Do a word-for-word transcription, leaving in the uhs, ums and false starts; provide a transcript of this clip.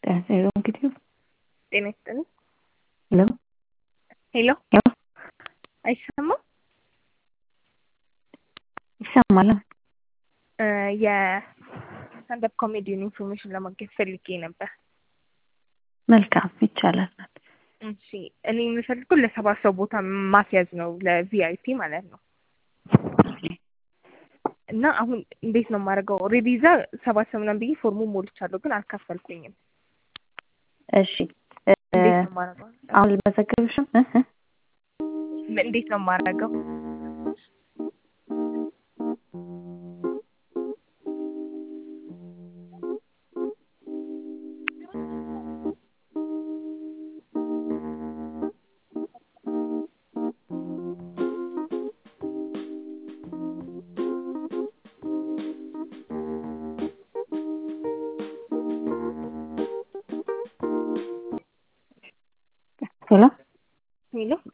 ሄሎ እንግዲህ ጤና ይስጥልኝ። ሄሎ ሄሎ ሄሎ አይሰማም? ይሰማል። የስታንዳፕ ኮሜዲውን ኢንፎርሜሽን ለማግኘት ፈልጌ ነበር። መልካም ይቻላል። እሺ እኔ የምፈልገው ለሰባት ሰው ቦታ ማስያዝ ነው፣ ለቪአይፒ ማለት ነው። እና አሁን እንዴት ነው የማደርገው? ኦልሬዲ እዛ ሰባት ሰው ምናምን ብዬ ፎርሙን ሞልቻለሁ፣ ግን አልከፈልኩኝም። እሺ እንዴት ነው የማደርገው? አሁን ልመዘግብሽ ነው? እንዴት ነው የማደርገው? ሄሎ ሄሎ